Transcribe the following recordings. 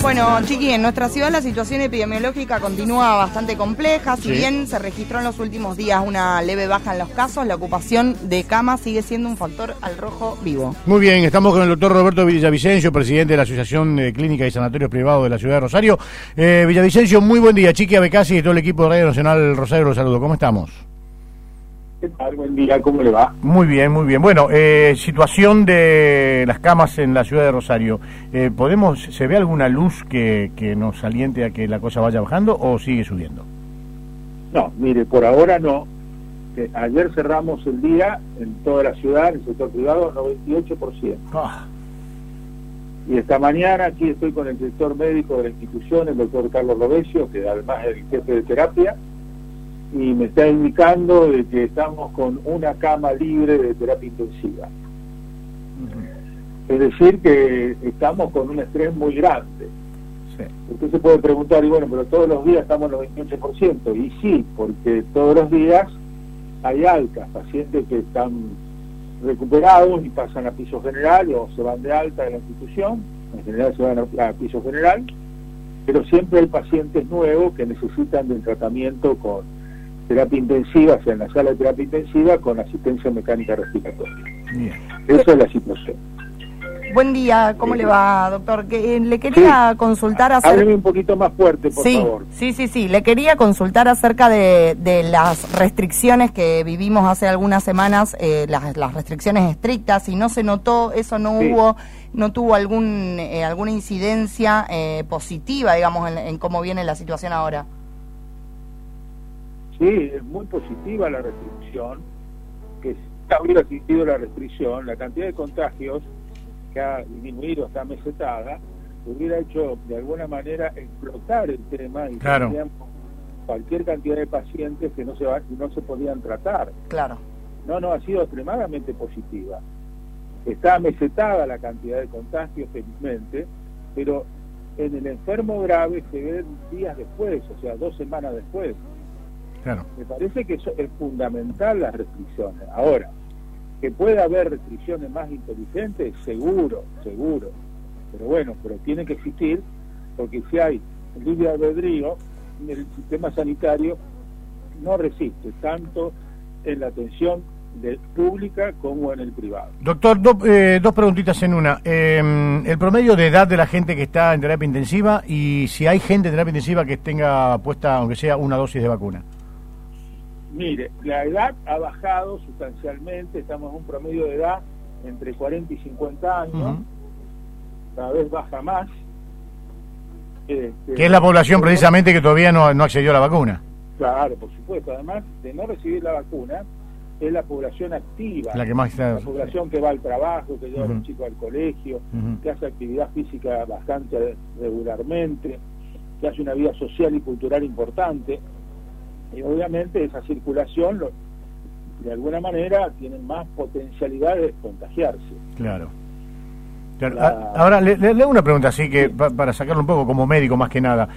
Bueno, Chiqui, en nuestra ciudad la situación epidemiológica continúa bastante compleja. Si bien se registró en los últimos días una leve baja en los casos, la ocupación de camas sigue siendo un factor al rojo vivo. Muy bien, estamos con el doctor Roberto Villavicencio, presidente de la Asociación de Clínicas y Sanatorios Privados de la Ciudad de Rosario. Villavicencio, muy buen día. Chiqui Abecasi y todo el equipo de Radio Nacional Rosario, los saludo. ¿Cómo estamos? ¿Qué tal? Buen día, ¿cómo le va? Muy bien, muy bien. Bueno, situación de las camas en la ciudad de Rosario. ¿Se ve alguna luz que nos aliente a que la cosa vaya bajando o sigue subiendo? No, mire, por ahora no. Ayer cerramos el día en toda la ciudad, en el sector privado, 98%. Y esta mañana aquí estoy con el director médico de la institución, el doctor Carlos Robesio, que además es el jefe de terapia, y me está indicando de que estamos con una cama libre de terapia intensiva. Es decir, que estamos con un estrés muy grande. Sí. Usted se puede preguntar, y bueno, pero todos los días estamos en los 28%. Y sí, porque todos los días hay altas, pacientes que están recuperados y pasan a piso general o se van de alta de la institución. En general se van a piso general, pero siempre hay pacientes nuevos que necesitan del tratamiento con terapia intensiva, o sea, en la sala de terapia intensiva, con asistencia mecánica respiratoria. Bien. Esa es la situación. Buen día, ¿cómo le va, doctor? Le quería consultar acerca... Hábleme un poquito más fuerte, por favor. Sí. Le quería consultar acerca de las restricciones que vivimos hace algunas semanas, las restricciones estrictas, y no se notó, eso no tuvo alguna incidencia positiva, digamos, en cómo viene la situación ahora. Sí, es muy positiva la restricción, que si hubiera existido la restricción, la cantidad de contagios que ha disminuido, está mesetada, hubiera hecho de alguna manera explotar el tema y claro, tendríamos cualquier cantidad de pacientes que no se podían tratar. Claro. No, ha sido extremadamente positiva. Está mesetada la cantidad de contagios, felizmente, pero en el enfermo grave se ve días después, o sea, 2 semanas después. Claro. Me parece que eso es fundamental, las restricciones. Ahora, que pueda haber restricciones más inteligentes, seguro, pero bueno, tiene que existir, porque si hay libre albedrío, el sistema sanitario no resiste, tanto en la atención pública como en el privado. Doctor, dos preguntitas en una. El promedio de edad de la gente que está en terapia intensiva y si hay gente en terapia intensiva que tenga puesta, aunque sea una dosis de vacuna. Mire, la edad ha bajado sustancialmente, estamos en un promedio de edad entre 40 y 50 años, cada vez baja más. Que es la población precisamente que todavía no accedió a la vacuna. Claro, por supuesto, además de no recibir la vacuna, es la población activa, la que más está... la población que va al trabajo, que lleva a los chicos al colegio, que hace actividad física bastante regularmente, que hace una vida social y cultural importante. Y obviamente esa circulación, de alguna manera, tiene más potencialidad de contagiarse. Claro. Ahora, le hago una pregunta así, que para sacarlo un poco como médico más que nada.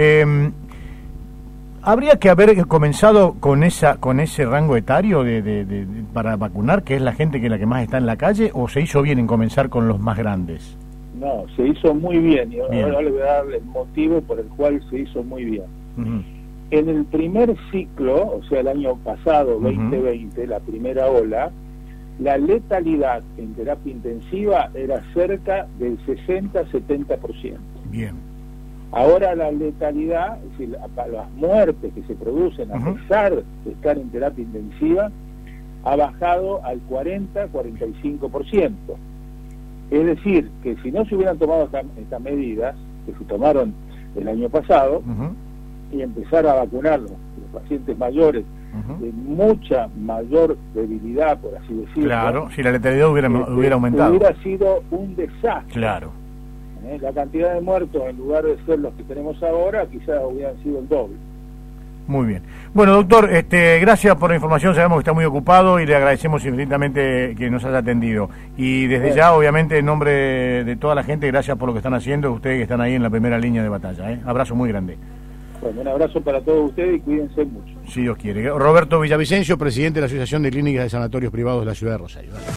¿Habría que haber comenzado con ese rango etario para vacunar, que es la gente la que más está en la calle, o se hizo bien en comenzar con los más grandes? No, se hizo muy bien, y ahora le voy a dar el motivo por el cual se hizo muy bien. En el primer ciclo, o sea, el año pasado, 2020, la primera ola, la letalidad en terapia intensiva era cerca del 60-70%. Bien. Ahora la letalidad, es decir, las muertes que se producen a pesar de estar en terapia intensiva, ha bajado al 40-45%. Es decir, que si no se hubieran tomado estas medidas, que se tomaron el año pasado, y empezar a vacunar los pacientes mayores de mucha mayor debilidad, por así decirlo. Claro, si la letalidad hubiera aumentado. Hubiera sido un desastre. Claro. La cantidad de muertos, en lugar de ser los que tenemos ahora, quizás hubieran sido el doble. Muy bien. Bueno, doctor, gracias por la información, sabemos que está muy ocupado y le agradecemos infinitamente que nos haya atendido. Y desde ya, obviamente, en nombre de toda la gente, gracias por lo que están haciendo, ustedes que están ahí en la primera línea de batalla. Abrazo muy grande. Bueno, un abrazo para todos ustedes y cuídense mucho. Si Dios quiere. Roberto Villavicencio, presidente de la Asociación de Clínicas de Sanatorios Privados de la Ciudad de Rosario.